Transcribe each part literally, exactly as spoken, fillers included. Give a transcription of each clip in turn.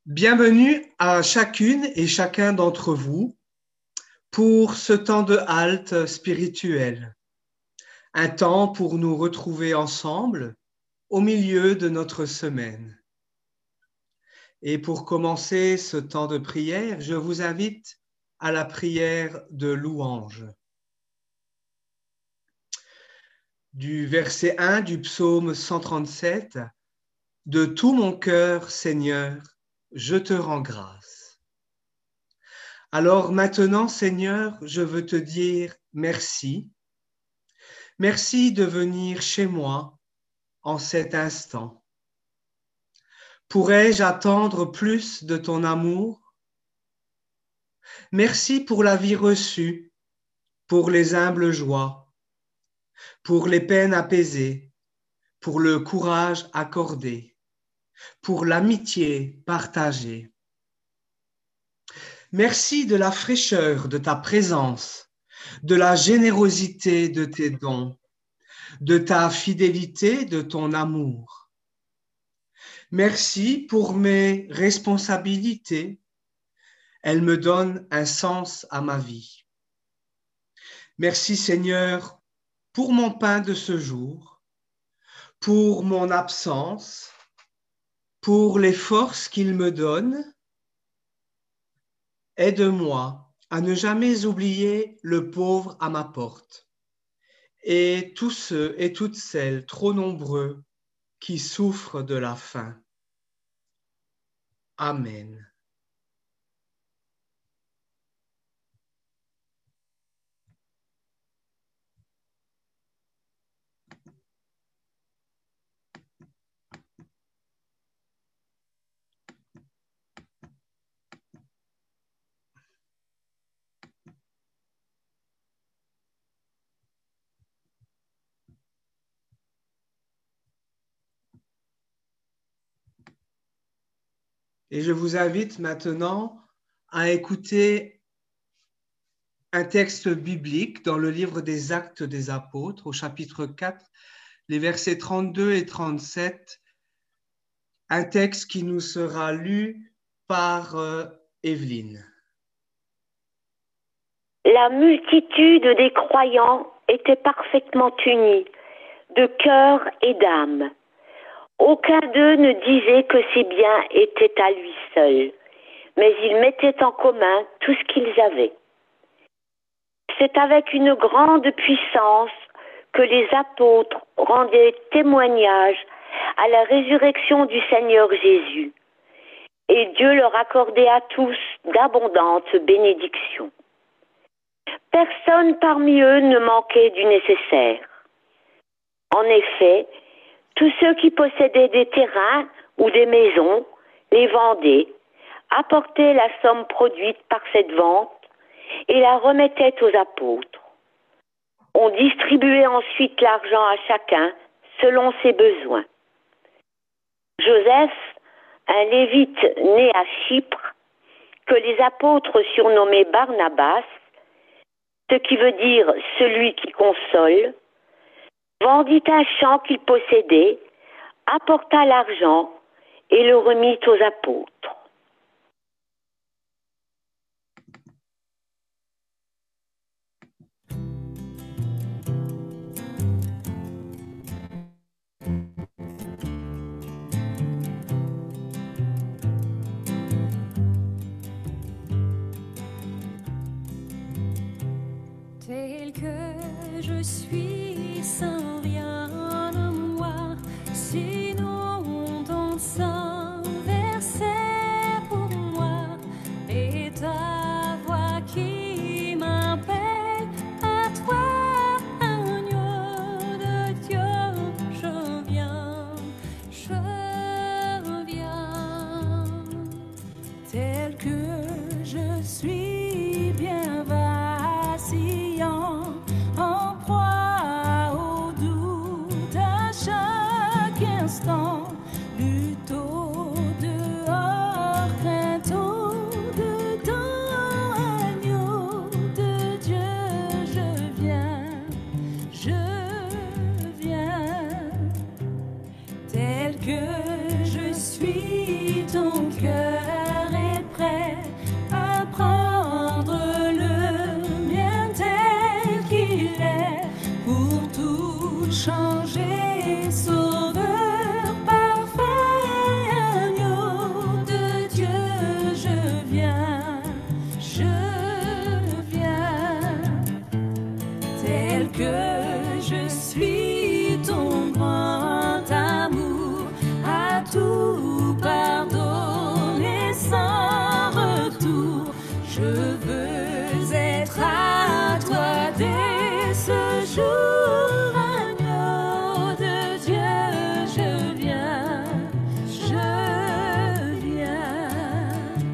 Bienvenue à chacune et chacun d'entre vous pour ce temps de halte spirituelle, un temps pour nous retrouver ensemble au milieu de notre semaine. Et pour commencer ce temps de prière, je vous invite à la prière de louange. Du verset un du psaume cent trente-sept, « De tout mon cœur, Seigneur, je te rends grâce. » Alors maintenant, Seigneur, je veux te dire merci. Merci de venir chez moi en cet instant. Pourrais-je attendre plus de ton amour? Merci pour la vie reçue, pour les humbles joies, pour les peines apaisées, pour le courage accordé, pour l'amitié partagée. Merci de la fraîcheur de ta présence, de la générosité de tes dons, de ta fidélité, de ton amour. Merci pour mes responsabilités. Elles me donnent un sens à ma vie. Merci Seigneur pour mon pain de ce jour, pour mon absence, pour les forces qu'il me donne. Aide-moi à ne jamais oublier le pauvre à ma porte et tous ceux et toutes celles trop nombreux qui souffrent de la faim. Amen. Et je vous invite maintenant à écouter un texte biblique dans le livre des Actes des Apôtres, au chapitre quatre, les versets trente-deux et trente-sept, un texte qui nous sera lu par euh, Evelyne. La multitude des croyants était parfaitement unie, de cœur et d'âme. Aucun d'eux ne disait que ses biens étaient à lui seul, mais ils mettaient en commun tout ce qu'ils avaient. C'est avec une grande puissance que les apôtres rendaient témoignage à la résurrection du Seigneur Jésus, et Dieu leur accordait à tous d'abondantes bénédictions. Personne parmi eux ne manquait du nécessaire. En effet, tous ceux qui possédaient des terrains ou des maisons les vendaient, apportaient la somme produite par cette vente et la remettaient aux apôtres. On distribuait ensuite l'argent à chacun selon ses besoins. Joseph, un lévite né à Chypre, que les apôtres surnommaient Barnabas, ce qui veut dire « celui qui console », vendit un champ qu'il possédait, apporta l'argent et le remit aux apôtres. Tel que je suis sans rien de moi, sinon ton sang versé pour moi, et ta voix qui m'appelle à toi, agneau de Dieu, je viens, je viens, tel que je suis bien vacillant, en proie au doute à chaque instant, lutte au-dehors, crainte au-dedans, agneau de Dieu, je viens, je viens, tel que je suis ton cœur. berger sauveur parfait, agneau de Dieu, je viens, je viens, tel que je suis, ton grand amour à tout pardonner sans retour. Je veux être à toi dès ce jour, agneau de Dieu, je viens, je viens.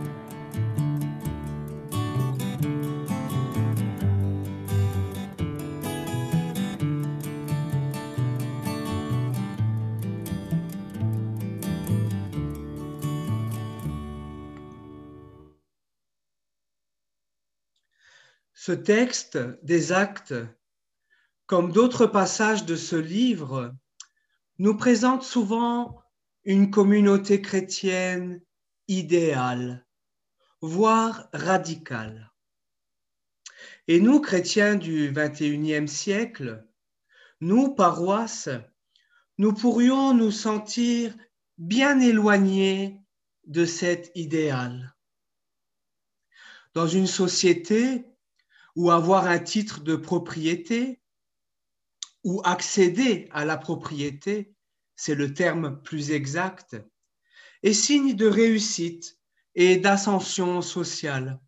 Ce texte des Actes, comme d'autres passages de ce livre, nous présente souvent une communauté chrétienne idéale, voire radicale. Et nous, chrétiens du vingt et unième siècle, nous, paroisses, nous pourrions nous sentir bien éloignés de cet idéal. Dans une société où avoir un titre de propriété ou accéder à la propriété, c'est le terme plus exact, est signe de réussite et d'ascension sociale.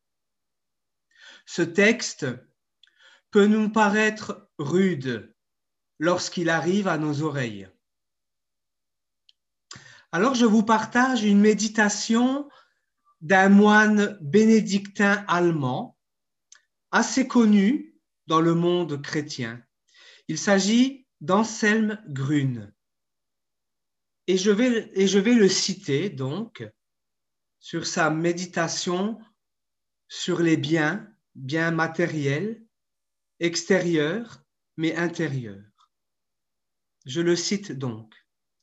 Ce texte peut nous paraître rude lorsqu'il arrive à nos oreilles. Alors je vous partage une méditation d'un moine bénédictin allemand assez connu dans le monde chrétien. Il s'agit d'Anselm Grün. Et je vais, et je vais le citer donc sur sa méditation sur les biens, biens matériels, extérieurs, mais intérieurs. Je le cite donc.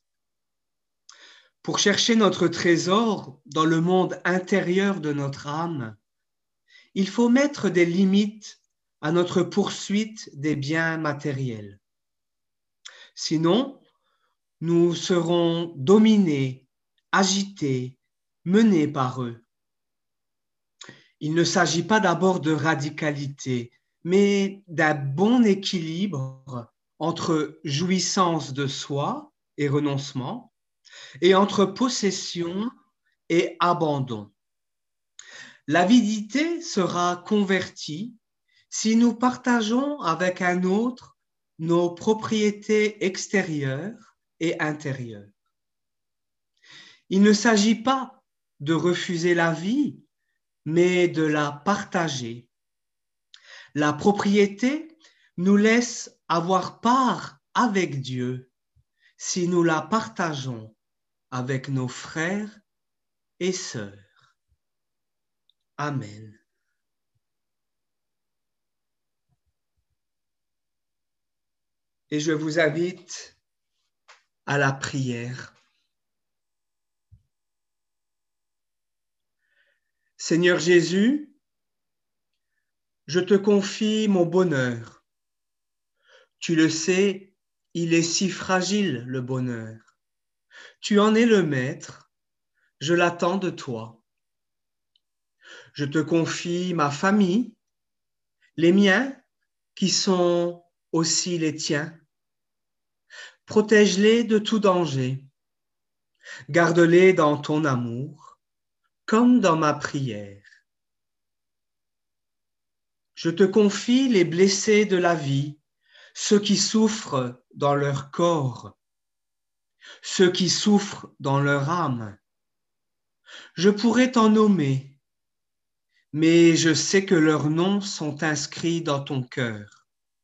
Pour chercher notre trésor dans le monde intérieur de notre âme, il faut mettre des limites à notre poursuite des biens matériels. Sinon, nous serons dominés, agités, menés par eux. Il ne s'agit pas d'abord de radicalité, mais d'un bon équilibre entre jouissance de soi et renoncement, et entre possession et abandon. L'avidité sera convertie si nous partageons avec un autre nos propriétés extérieures et intérieures. Il ne s'agit pas de refuser la vie, mais de la partager. La propriété nous laisse avoir part avec Dieu si nous la partageons avec nos frères et sœurs. Amen. Et je vous invite à la prière. Seigneur Jésus, je te confie mon bonheur. Tu le sais, il est si fragile, le bonheur. Tu en es le maître, je l'attends de toi. Je te confie ma famille, les miens qui sont aussi les tiens. Protège-les de tout danger. Garde-les dans ton amour, comme dans ma prière. Je te confie les blessés de la vie, ceux qui souffrent dans leur corps, ceux qui souffrent dans leur âme. Je pourrais t'en nommer, mais je sais que leurs noms sont inscrits dans ton cœur.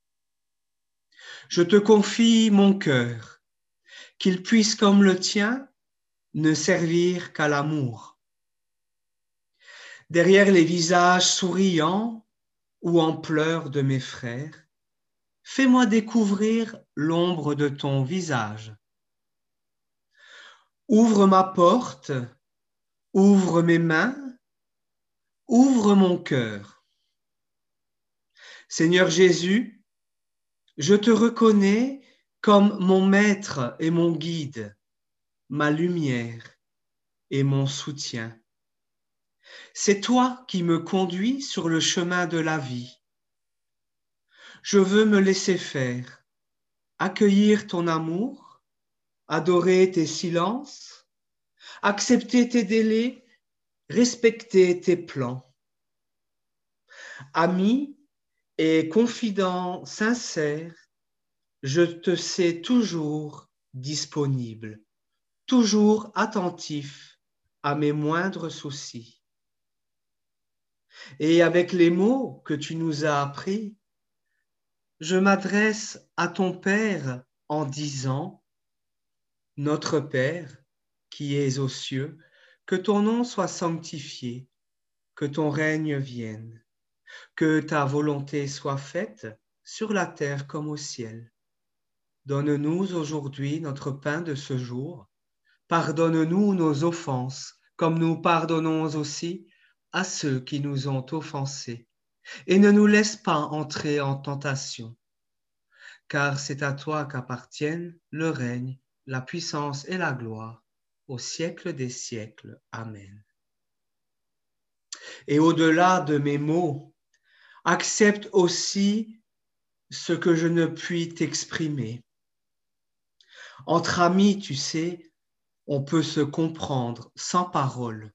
Je te confie mon cœur, qu'il puisse, comme le tien, ne servir qu'à l'amour. Derrière les visages souriants ou en pleurs de mes frères, fais-moi découvrir l'ombre de ton visage. Ouvre ma porte, ouvre mes mains, ouvre mon cœur. Seigneur Jésus, je te reconnais comme mon maître et mon guide, ma lumière et mon soutien. C'est toi qui me conduis sur le chemin de la vie. Je veux me laisser faire, accueillir ton amour, adorer tes silences, accepter tes délais, respecter tes plans. Ami et confident sincère, je te sais toujours disponible, toujours attentif à mes moindres soucis. Et avec les mots que tu nous as appris, je m'adresse à ton Père en disant, Notre Père, qui es aux cieux, que ton nom soit sanctifié, que ton règne vienne, que ta volonté soit faite sur la terre comme au ciel. Donne-nous aujourd'hui notre pain de ce jour. Pardonne-nous nos offenses, comme nous pardonnons aussi à ceux qui nous ont offensés. Et ne nous laisse pas entrer en tentation, car c'est à toi qu'appartiennent le règne, la puissance et la gloire, au siècle des siècles. Amen. Et au-delà de mes mots, accepte aussi ce que je ne puis t'exprimer. Entre amis, tu sais, on peut se comprendre sans parole.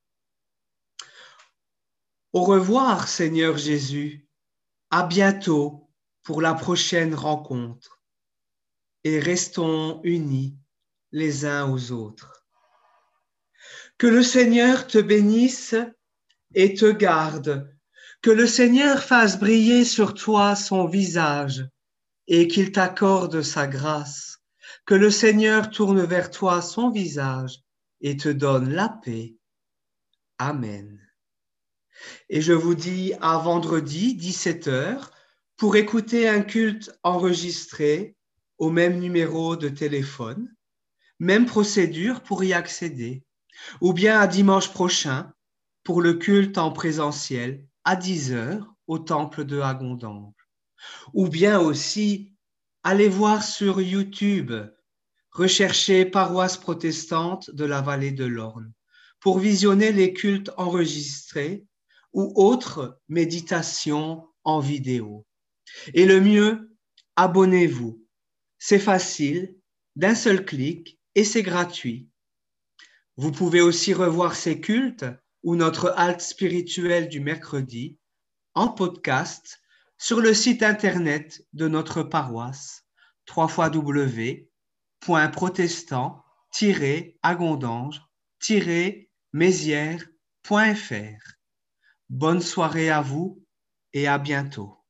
Au revoir, Seigneur Jésus. À bientôt pour la prochaine rencontre. Et restons unis les uns aux autres. Que le Seigneur te bénisse et te garde. Que le Seigneur fasse briller sur toi son visage et qu'il t'accorde sa grâce. Que le Seigneur tourne vers toi son visage et te donne la paix. Amen. Et je vous dis à vendredi, dix-sept heures, pour écouter un culte enregistré au même numéro de téléphone, même procédure pour y accéder, ou bien à dimanche prochain pour le culte en présentiel à dix heures au temple de Agondange, ou bien aussi allez voir sur YouTube, recherchez Paroisse protestante de la vallée de l'Orne pour visionner les cultes enregistrés ou autres méditations en vidéo. Et le mieux, abonnez-vous. C'est facile, d'un seul clic, et c'est gratuit. Vous pouvez aussi revoir ces cultes ou notre halte spirituelle du mercredi en podcast sur le site internet de notre paroisse w w w point protestant tiret agondange tiret mézières point f r. Bonne soirée à vous et à bientôt.